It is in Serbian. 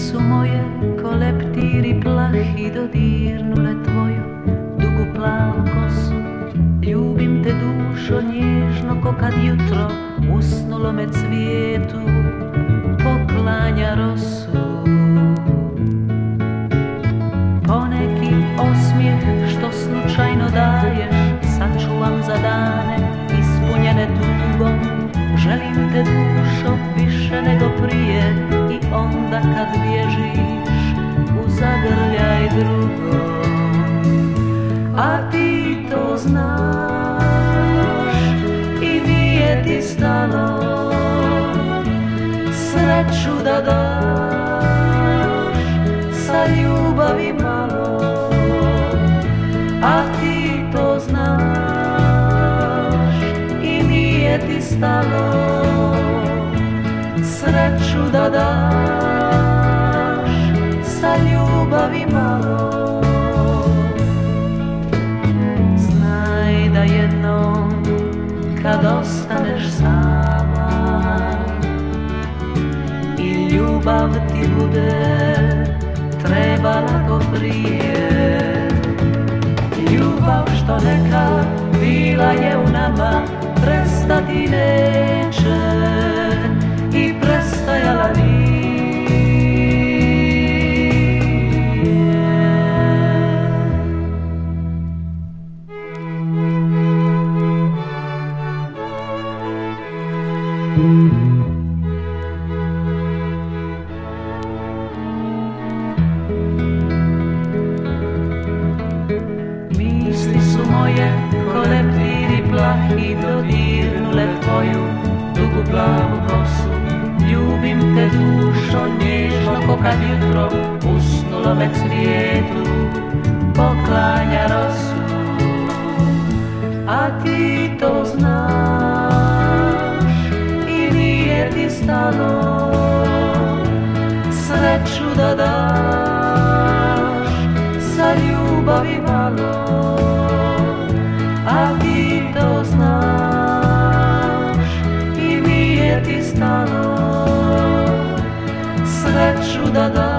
su moje ko leptiri plahi dodirnule tvoju dugu plavu kosu. Ljubim te dušo nježno ko kad jutro usnulome cvijetu poklanja rosu. Poneki osmijeh što slučajno daješ sačuvam za dane ispunjene tugom. Želim te dušo više nego prije i onda kad bježiš u zagrljaj drugom. A ti to znaš i nije ti stalo sreću da daš sa ljubavi malo. A ti to znaš i nije ti stalo sreću da daš sa ljubavi malo. Znaj da jednom kad ostaneš sama i ljubav ti bude trebala ko prije, ljubav što nekad bila je u nama prestati neće i prestajala nije. Misli su moje ko leptiri plahi dodirnule tvoju dugu plavu kosu. Ljubim te dušo nježno ko kad jutro usnulome cvijetu poklanja rosu. A ti to znaš i nije ti stalo sreću da daš sa ljubavi malo. A ti to znaš i nije ti stalo sreću da daš